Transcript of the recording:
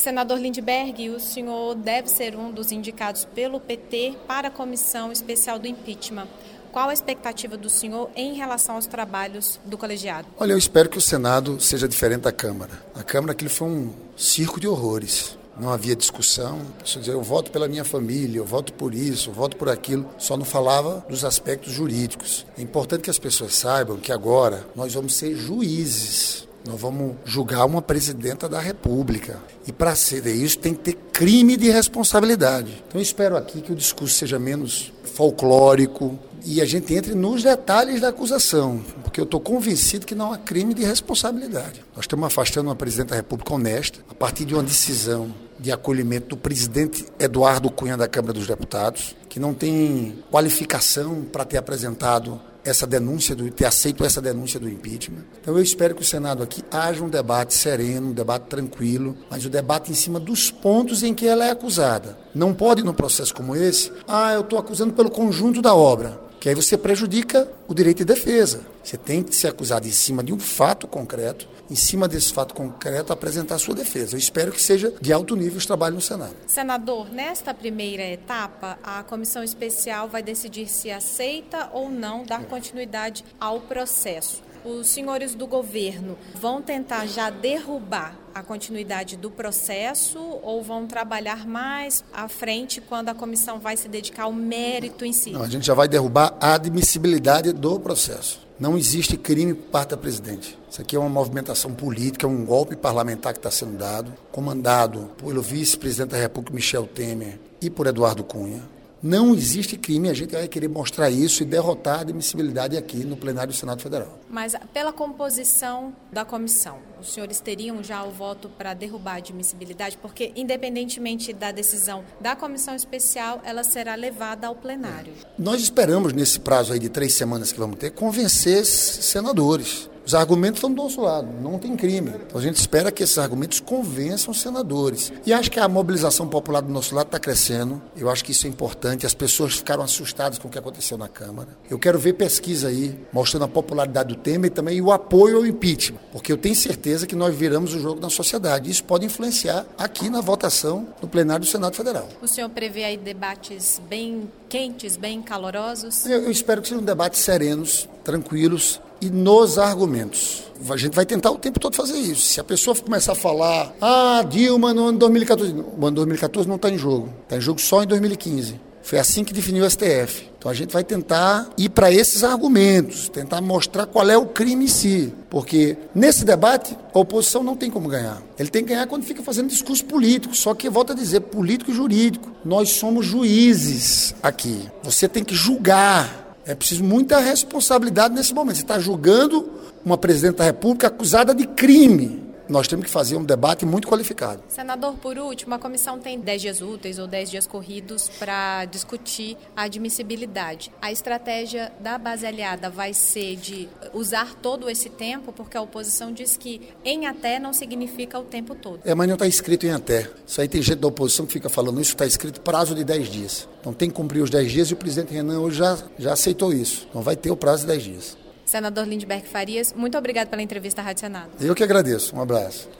Senador Lindbergh, o senhor deve ser um dos indicados pelo PT para a Comissão Especial do Impeachment. Qual a expectativa do senhor em relação aos trabalhos do colegiado? Olha, eu espero que o Senado seja diferente da Câmara. A Câmara aquilo foi um circo de horrores. Não havia discussão. A pessoa dizia, eu voto pela minha família, eu voto por isso, eu voto por aquilo. Só não falava dos aspectos jurídicos. É importante que as pessoas saibam que agora nós vamos ser juízes. Nós vamos julgar uma presidenta da República. E para ser isso tem que ter crime de responsabilidade. Então eu espero aqui que o discurso seja menos folclórico e a gente entre nos detalhes da acusação, porque eu estou convencido que não há crime de responsabilidade. Nós estamos afastando uma presidenta da República honesta a partir de uma decisão de acolhimento do presidente Eduardo Cunha da Câmara dos Deputados, que não tem qualificação para ter apresentado essa denúncia, ter aceito essa denúncia do impeachment. Então eu espero que o Senado aqui haja um debate sereno, um debate tranquilo, mas o debate em cima dos pontos em que ela é acusada. Não pode, num processo como esse, eu estou acusando pelo conjunto da obra, que aí você prejudica o direito de defesa. Você tem que ser acusado em cima de um fato concreto, em cima desse fato concreto apresentar a sua defesa. Eu espero que seja de alto nível os trabalhos no Senado. Senador, nesta primeira etapa, a comissão especial vai decidir se aceita ou não dar continuidade ao processo. Os senhores do governo vão tentar já derrubar a continuidade do processo ou vão trabalhar mais à frente quando a comissão vai se dedicar ao mérito em si? Não, a gente já vai derrubar a admissibilidade do processo. Não existe crime por parte da presidente. Isso aqui é uma movimentação política, um golpe parlamentar que está sendo dado, comandado pelo vice-presidente da República, Michel Temer, e por Eduardo Cunha. Não existe crime, a gente vai querer mostrar isso e derrotar a admissibilidade aqui no plenário do Senado Federal. Mas pela composição da comissão, os senhores teriam já o voto para derrubar a admissibilidade? Porque, independentemente da decisão da comissão especial, ela será levada ao plenário. Nós esperamos, nesse prazo aí de 3 semanas que vamos ter, convencer senadores. Os argumentos estão do nosso lado, não tem crime. Então a gente espera que esses argumentos convençam os senadores. E acho que a mobilização popular do nosso lado está crescendo. Eu acho que isso é importante. As pessoas ficaram assustadas com o que aconteceu na Câmara. Eu quero ver pesquisa aí, mostrando a popularidade do tema e também o apoio ao impeachment. Porque eu tenho certeza que nós viramos o jogo na sociedade. Isso pode influenciar aqui na votação no plenário do Senado Federal. O senhor prevê aí debates bem quentes, bem calorosos? Eu espero que sejam debates serenos, tranquilos, e nos argumentos. A gente vai tentar o tempo todo fazer isso. Se a pessoa começar a falar, Dilma no ano 2014, o ano 2014 não está em jogo. Está em jogo só em 2015. Foi assim que definiu o STF. Então a gente vai tentar ir para esses argumentos, tentar mostrar qual é o crime em si. Porque nesse debate, a oposição não tem como ganhar. Ele tem que ganhar quando fica fazendo discurso político. Só que, volto a dizer, político e jurídico. Nós somos juízes aqui. Você tem que julgar. É preciso muita responsabilidade nesse momento. Você está julgando uma presidente da República acusada de crime. Nós temos que fazer um debate muito qualificado. Senador, por último, a comissão tem 10 dias úteis ou 10 dias corridos para discutir a admissibilidade. A estratégia da base aliada vai ser de usar todo esse tempo, porque a oposição diz que em até não significa o tempo todo. Mas não está escrito em até. Isso aí tem gente da oposição que fica falando isso, está escrito prazo de 10 dias. Então tem que cumprir os 10 dias e o presidente Renan hoje já aceitou isso. Então vai ter o prazo de 10 dias. Senador Lindbergh Farias, muito obrigado pela entrevista à Rádio Senado. Eu que agradeço. Um abraço.